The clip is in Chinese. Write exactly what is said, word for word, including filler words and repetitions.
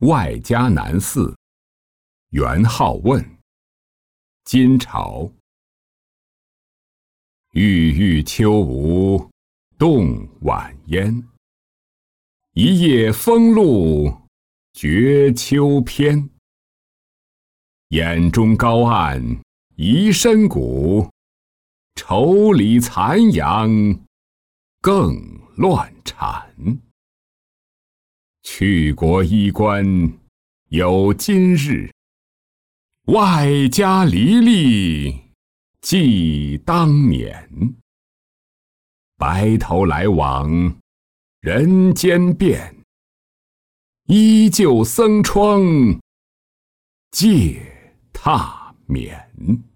外家南寺，元好问。金朝。郁郁秋无动晚烟，一夜风露绝秋篇。眼中高暗疑深谷，愁里残阳更乱缠。去国衣冠有今日，外家离历记当年。白头来往人间变，依旧僧窗借榻眠。